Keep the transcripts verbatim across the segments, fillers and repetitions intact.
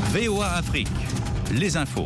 V O A Afrique, les infos.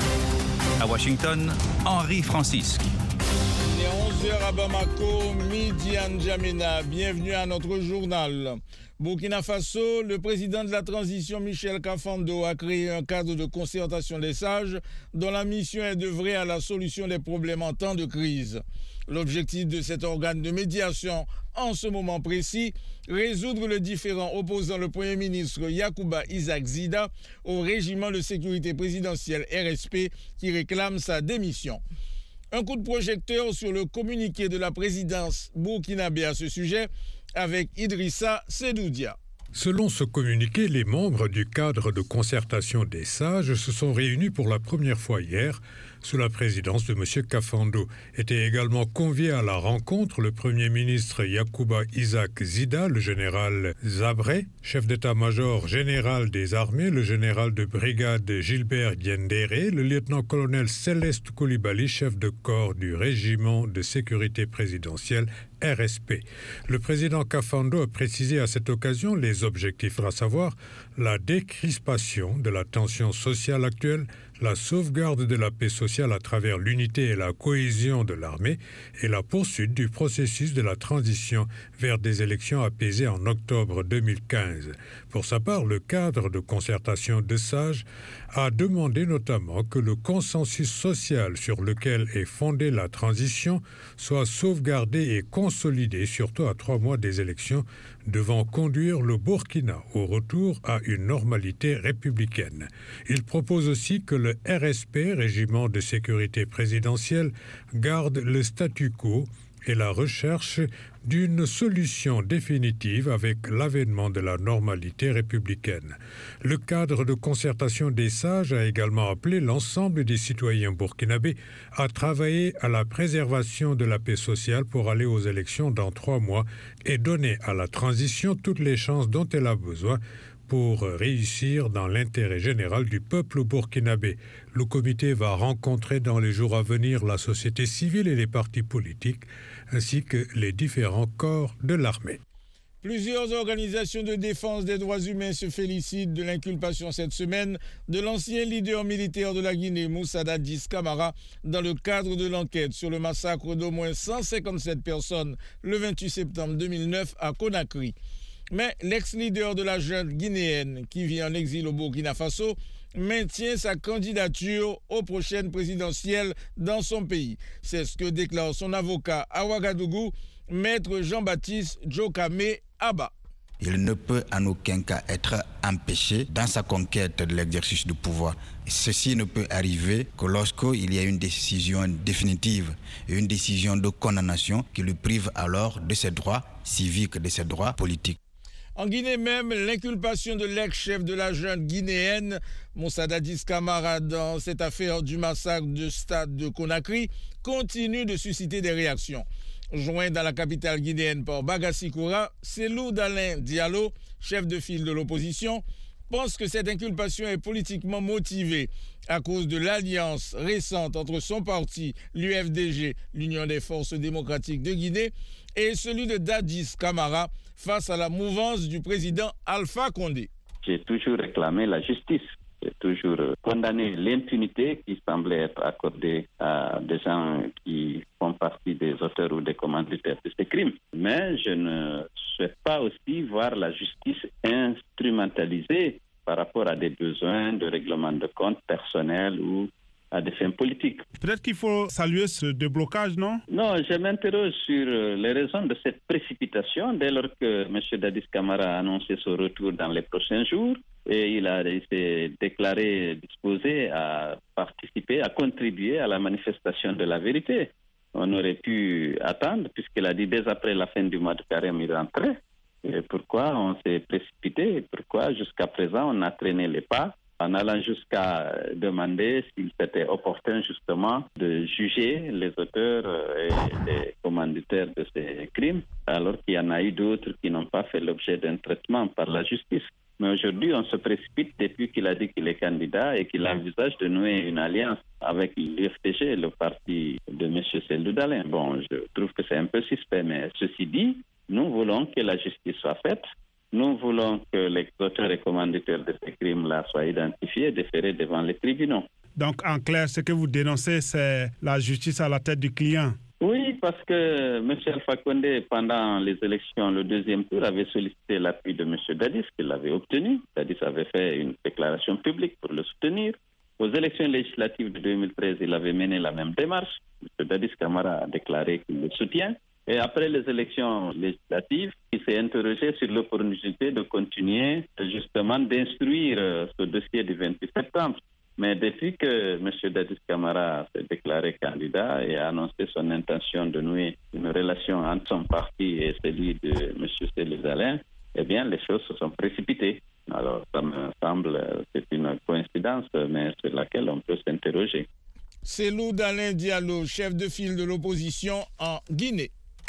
À Washington, Henri Francisque. Il est onze heures à Bamako, midi à N'Djamena. Bienvenue à notre journal. Burkina Faso, le président de la transition Michel Kafando a créé un cadre de concertation des sages dont la mission est d'œuvrer à la solution des problèmes en temps de crise. L'objectif de cet organe de médiation en ce moment précis, résoudre le différend opposant le Premier ministre Yacouba Isaac Zida au régiment de sécurité présidentielle R S P qui réclame sa démission. Un coup de projecteur sur le communiqué de la présidence burkinabé à ce sujet avec Idrissa Sedoudia. Selon ce communiqué, les membres du cadre de concertation des sages se sont réunis pour la première fois hier sous la présidence de M. Kafando. Était également convié à la rencontre le Premier ministre Yacouba Isaac Zida, le général Zabré, chef d'état-major général des armées, le général de brigade Gilbert Diendéré, le lieutenant-colonel Céleste Koulibaly, chef de corps du régiment de sécurité présidentielle R S P. Le président Kafando a précisé à cette occasion les objectifs, à savoir la décrispation de la tension sociale actuelle, la sauvegarde de la paix sociale à travers l'unité et la cohésion de l'armée et la poursuite du processus de la transition vers des élections apaisées en octobre deux mille quinze. Pour sa part, le cadre de concertation de sages a demandé notamment que le consensus social sur lequel est fondée la transition soit sauvegardé et consolidé, surtout à trois mois des élections devant conduire le Burkina au retour à une normalité républicaine. Il propose aussi que le R S P, régiment de sécurité présidentielle, garde le statu quo et la recherche d'une solution définitive avec l'avènement de la normalité républicaine. Le cadre de concertation des sages a également appelé l'ensemble des citoyens burkinabés à travailler à la préservation de la paix sociale pour aller aux élections dans trois mois et donner à la transition toutes les chances dont elle a besoin pour réussir dans l'intérêt général du peuple burkinabé. Le comité va rencontrer dans les jours à venir la société civile et les partis politiques, ainsi que les différents corps de l'armée. Plusieurs organisations de défense des droits humains se félicitent de l'inculpation cette semaine de l'ancien leader militaire de la Guinée, Moussa Dadis Camara, dans le cadre de l'enquête sur le massacre d'au moins cent cinquante-sept personnes le vingt-huit septembre deux mille neuf à Conakry. Mais l'ex-leader de la junte guinéenne qui vit en exil au Burkina Faso maintient sa candidature aux prochaines présidentielles dans son pays. C'est ce que déclare son avocat à Ouagadougou, maître Jean-Baptiste Djokame Abba. Il ne peut en aucun cas être empêché dans sa conquête de l'exercice du pouvoir. Ceci ne peut arriver que lorsqu'il y a une décision définitive et une décision de condamnation qui lui prive alors de ses droits civiques, de ses droits politiques. En Guinée même, l'inculpation de l'ex-chef de la junte guinéenne, Moussa Dadis Camara, dans cette affaire du massacre de stade de Conakry, continue de susciter des réactions. Joint dans la capitale guinéenne par Bagassi Koura, Cellou Dalein Diallo, chef de file de l'opposition, pense que cette inculpation est politiquement motivée à cause de l'alliance récente entre son parti, l'U F D G, l'Union des forces démocratiques de Guinée, et celui de Dadis Camara face à la mouvance du président Alpha Condé. J'ai toujours réclamé la justice. J'ai toujours condamné l'impunité qui semblait être accordée à des gens qui font partie des auteurs ou des commanditaires de ces crimes. Mais je ne souhaite pas aussi voir la justice instrumentalisée par rapport à des besoins de règlement de comptes personnels ou à des fins politiques. Peut-être qu'il faut saluer ce déblocage, non? Non, je m'interroge sur les raisons de cette précipitation dès lors que M. Dadis Camara a annoncé son retour dans les prochains jours et il a été déclaré disposé à participer, à contribuer à la manifestation de la vérité. On aurait pu attendre puisqu'il a dit dès après la fin du mois de carême il rentrait. Et pourquoi on s'est précipité? Pourquoi jusqu'à présent on a traîné les pas en allant jusqu'à demander s'il était opportun justement de juger les auteurs et les commanditaires de ces crimes, alors qu'il y en a eu d'autres qui n'ont pas fait l'objet d'un traitement par la justice. Mais aujourd'hui, on se précipite depuis qu'il a dit qu'il est candidat et qu'il envisage de nouer une alliance avec l'U F D G, le parti de M. Cellou Dalein. Bon, je trouve que c'est un peu suspect, mais ceci dit, nous voulons que la justice soit faite Nous voulons que les auteurs et commanditaires de ces crimes-là soient identifiés et déférés devant les tribunaux. Donc, en clair, ce que vous dénoncez, c'est la justice à la tête du client. Oui, parce que M. Alpha Condé, pendant les élections, le deuxième tour, avait sollicité l'appui de M. Dadis, qu'il avait obtenu. Dadis avait fait une déclaration publique pour le soutenir. Aux élections législatives de deux mille treize, il avait mené la même démarche. M. Dadis Camara a déclaré qu'il le soutient. Et après les élections législatives, il s'est interrogé sur l'opportunité de continuer justement d'instruire ce dossier du vingt-huit septembre. Mais depuis que M. Dadis Camara s'est déclaré candidat et a annoncé son intention de nouer une relation entre son parti et celui de M. Célès Alain, eh bien, les choses se sont précipitées. Alors, ça me semble, c'est une coïncidence, mais sur laquelle on peut s'interroger. C'est Lou Alain Diallo, chef de file de l'opposition en Guinée.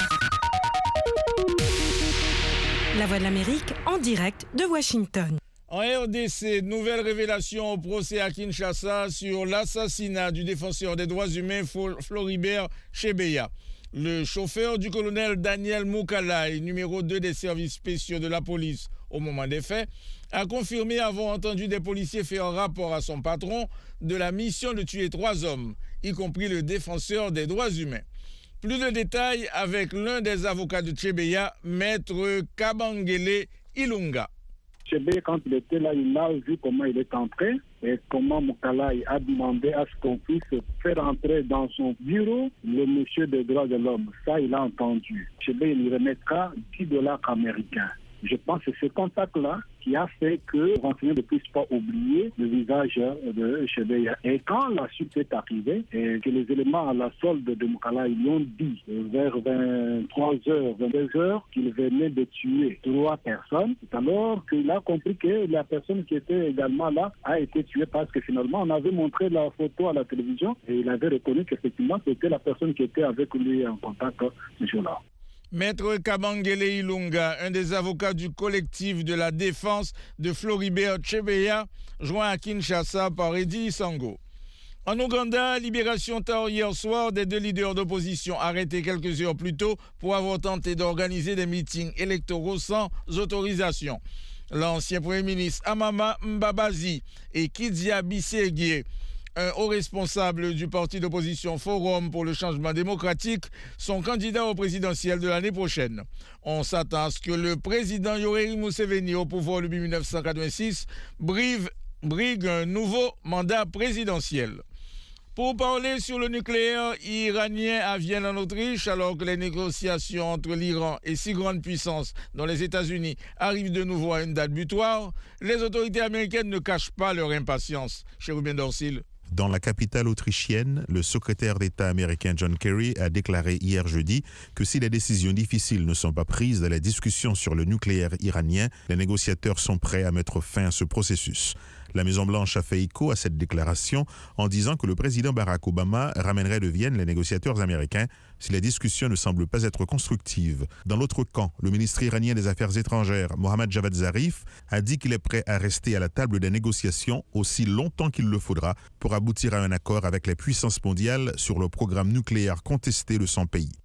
La Voix de l'Amérique en direct de Washington. En R D C, nouvelle révélation au procès à Kinshasa sur l'assassinat du défenseur des droits humains Floribert Chebeya. Le chauffeur du colonel Daniel Moukalai, numéro deux des services spéciaux de la police au moment des faits, a confirmé avoir entendu des policiers faire rapport à son patron de la mission de tuer trois hommes, y compris le défenseur des droits humains. Plus de détails avec l'un des avocats de Chebeya, maître Kabangele Ilunga. Chebeya, quand il était là, il a vu comment il est entré et comment Moukalai a demandé à ce qu'on puisse faire entrer dans son bureau le monsieur des droits de l'homme. Ça, il a entendu. Chebeya lui remettra dix dollars américains. Je pense que c'est ce contact-là qui a fait que les renseignants ne puissent pas oublier le visage de Chebeya. Et quand la suite est arrivée, et que les éléments à la solde de Moukalai lui ont dit vers vingt-trois heures, vingt-deux heures qu'il venait de tuer trois personnes, c'est alors qu'il a compris que la personne qui était également là a été tuée parce que finalement on avait montré la photo à la télévision et il avait reconnu qu'effectivement c'était la personne qui était avec lui en contact ce jour-là. Maître Kabangele Ilunga, un des avocats du collectif de la défense de Floribert Chebeya, joint à Kinshasa par Eddie Sango. En Ouganda, libération tard hier soir des deux leaders d'opposition arrêtés quelques heures plus tôt pour avoir tenté d'organiser des meetings électoraux sans autorisation. L'ancien Premier ministre Amama Mbabazi et Kidia Bisséguié, un haut responsable du parti d'opposition Forum pour le changement démocratique, sont candidats au présidentiel de l'année prochaine. On s'attend à ce que le président Yoweri Museveni, au pouvoir depuis mille neuf cent quatre-vingt-six, brigue, brigue un nouveau mandat présidentiel. Pour parler sur le nucléaire iranien à Vienne en Autriche, alors que les négociations entre l'Iran et six grandes puissances, dont les États-Unis, arrivent de nouveau à une date butoir, les autorités américaines ne cachent pas leur impatience. Chérubin Dorsil. Dans la capitale autrichienne, le secrétaire d'État américain John Kerry a déclaré hier jeudi que si les décisions difficiles ne sont pas prises dans les discussions sur le nucléaire iranien, les négociateurs sont prêts à mettre fin à ce processus. La Maison-Blanche a fait écho à cette déclaration en disant que le président Barack Obama ramènerait de Vienne les négociateurs américains si les discussions ne semblent pas être constructives. Dans l'autre camp, le ministre iranien des Affaires étrangères, Mohammad Javad Zarif, a dit qu'il est prêt à rester à la table des négociations aussi longtemps qu'il le faudra pour aboutir à un accord avec les puissances mondiales sur le programme nucléaire contesté de son pays.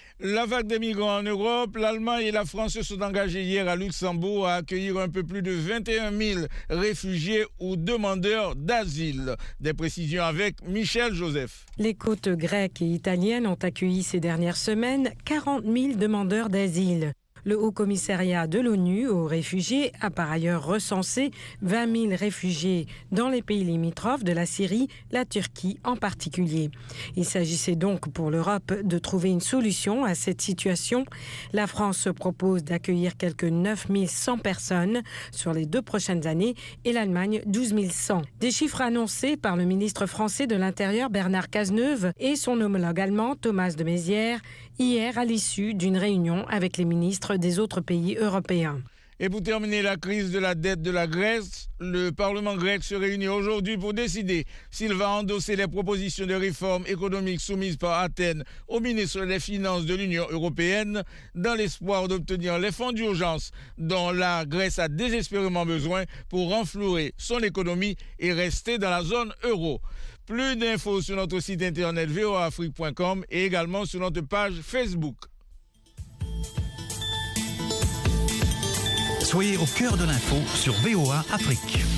La vague des migrants en Europe, l'Allemagne et la France se sont engagés hier à Luxembourg à accueillir un peu plus de vingt et un mille réfugiés ou demandeurs d'asile. Des précisions avec Michel Joseph. Les côtes grecques et italiennes ont accueilli ces dernières semaines quarante mille demandeurs d'asile. Le Haut-Commissariat de l'ONU aux réfugiés a par ailleurs recensé vingt mille réfugiés dans les pays limitrophes de la Syrie, la Turquie en particulier. Il s'agissait donc pour l'Europe de trouver une solution à cette situation. La France se propose d'accueillir quelques neuf mille cent personnes sur les deux prochaines années et l'Allemagne douze mille cent. Des chiffres annoncés par le ministre français de l'Intérieur Bernard Cazeneuve et son homologue allemand Thomas de Maizière hier à l'issue d'une réunion avec les ministres des autres pays européens. Et pour terminer la crise de la dette de la Grèce, le Parlement grec se réunit aujourd'hui pour décider s'il va endosser les propositions de réforme économique soumises par Athènes au ministre des Finances de l'Union européenne dans l'espoir d'obtenir les fonds d'urgence dont la Grèce a désespérément besoin pour renflouer son économie et rester dans la zone euro. Plus d'infos sur notre site internet v o a afrique point com et également sur notre page Facebook. Soyez au cœur de l'info sur V O A Afrique.